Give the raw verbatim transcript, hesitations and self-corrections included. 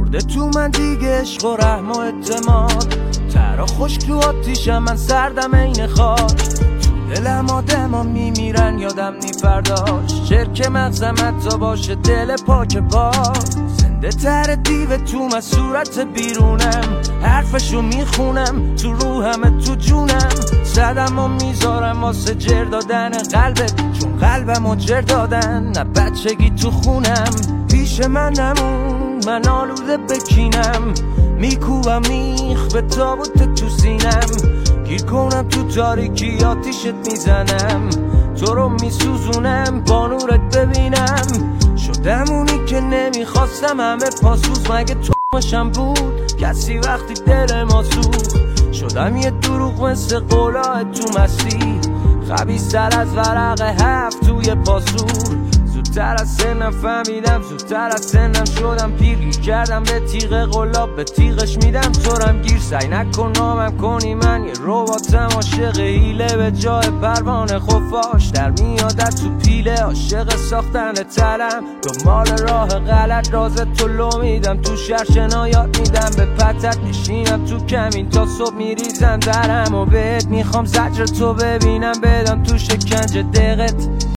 مرده تو من دیگه عشق و رحم و اعتماد. ترا خشک تو آتیشم، من سردم این خاک. تو دلم آدما میمیرن یادم نی فرداش. چرک مغزم حتی باشه دل پاک پاک. زنده تر دیو تو من صورت بیرونم. حرفشو میخونم تو روحم تو جونم. صدم و میذارم واسه جر دادن قلبت، چون قلبم و جر دادن نه بچگی تو خونم. پیش من نمون من آلوده بکینم. میکوبم میخ به تابوت تو سینم. گیر کنم تو تاریکی آتیشت میزنم. تو رو میسوزونم با نورت ببینم. شدم اونی که نمیخواستم همه پاسوز. مگه تو ماشم بود کسی وقتی دل ما سوخت. شدم یه دروغ مثل قولای تو مسیر. خبیث‌تر از ورق هفت توی پاسور. زودتر از سنم فهمیدم، زودتر از سنم شدم پیر. گیر کردم به تیغ قلاب، به تیغش میدم تورم گیر. سعی نکن نامم کنی من یه رباتم. عاشق حیله به جای پروانه خفاش. در میادت تو پیله عاشق ساختن تلم. دنبال راه غلط راز تو لو میدم. تو شهر شنایات میدم به پتت. میشینم تو کمین تا صبح میریزم درم. و بهت میخوام زجر تو ببینم بدم تو شکنجه دقت.